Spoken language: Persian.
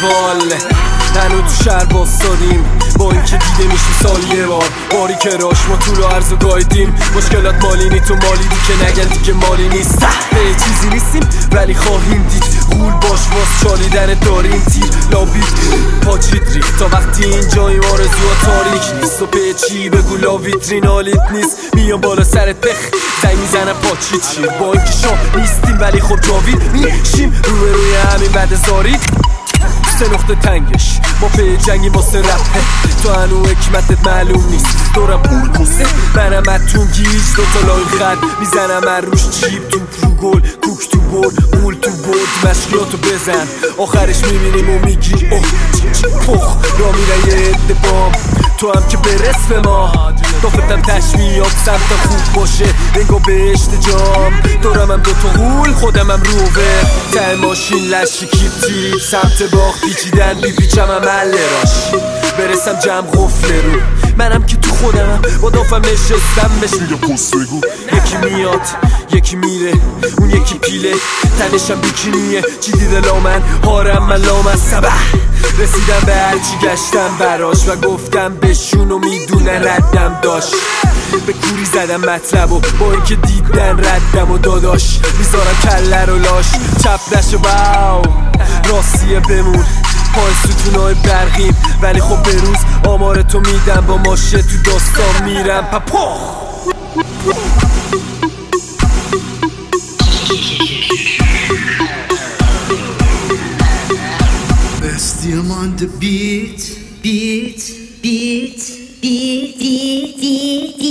واله هنو تو شهر باستادیم با اینکه دیده میشیم سال یه باری که راش ما طول و عرض و گایدیم مشکلات مالی نی تو مالی دی که نگن دیگه مالی نیست به چیزی نیستیم ولی خواهیم دید غول باش واس چالیدن داریم تیر لابید پاچید ریخت تا وقتی اینجاییم آرزوها تاریک نیست و به چی بگو لا ویترین حالیت نیست میام بالا سرت بخ زنگ میزنم پاچید شیر با اینکه شاه نیستیم ولی خب جاوید میشیم روی همین بعد زاری سه نقطه تنگش ما به جنگی واسه رپه تو هنو حکمتت معلوم نیست دورم پول کسه منم اتون گیج دوتا لای خد میزنم هر روش چیب توپ رو گل کوک تو برد پول تو برد مشکیاتو بزن آخرش میبینیم و میگی اوه پخ را میره یه عده بام تو هم که برس به ما دافتم تشمیاب سمت خوب باشه بگو بهشت جام دورم هم دوتا غول خودم هم روور ته ماشین لشی کیپ تیپ سمت باغ پیچیدن بیپیچم هم مله راش برسم جمع غفله رو منم که تو خودمم با دافم نشستم بهش میگه پست بگو یکی میاد یکی میره اون یکی پیله تنشم بیکینیه چی دیده لامن هارم من لام از سبح رسیدم به هرچی گشتم براش و گفتم بشون و میدونه ردم داشت به کوری زدم مطلب و با اینکه دیدن ردم و داداش میذارم کله رو لاش چپ نشه واو راستیه بمون پای ستونای برقیم ولی خب به روز آمار تو میدم با ماشه تو داستان میرم پپا Still on the beat, beat, beat, beat, beat, beat.